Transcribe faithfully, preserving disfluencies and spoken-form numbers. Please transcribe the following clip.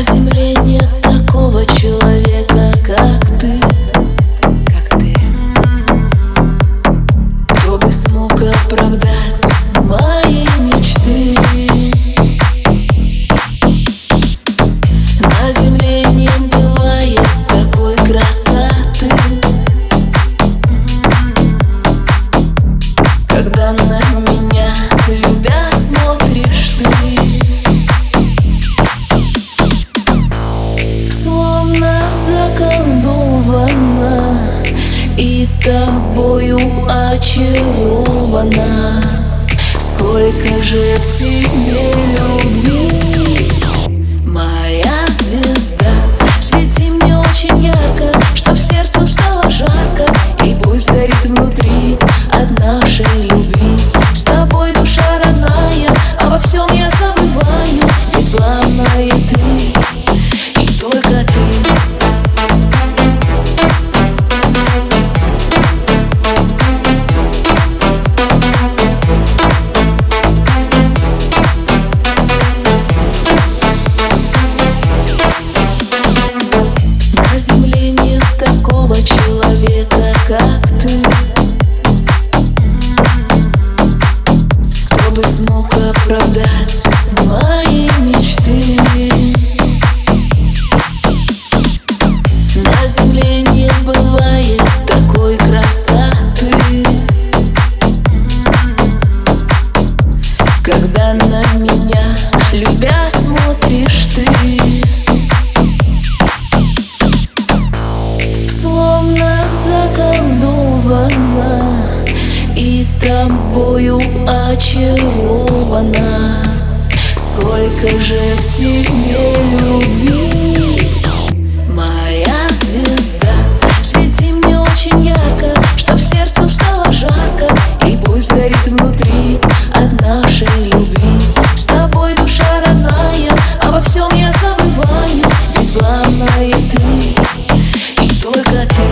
На земле нет такого человека, как ты, как ты, кто бы смог оправдать мои мечты. На земле не бывает такой красоты, когда на меня, любя, смотришь ты. Словно заколдована и тобою очарована. Сколько же в тебе любви, моя звезда. Свети мне очень ярко, чтоб сердцу стало жарко, и пусть горит внутри от нашей любви. С тобой душа родная, обо всем я забываю, ведь главное ты, и только ты. На земле нет такого человека, как ты, кто бы смог оправдать мои мечты. На земле не бывает такой красоты, когда на меня, любя, смотришь ты. Словно заколдована и тобою очарована. Сколько же в тебе любви, моя звезда. Свети мне очень ярко, чтоб сердцу стало жарко, и пусть горит внутри от нашей любви. С тобой душа родная, обо всем я забываю, ведь главное ты, и только ты.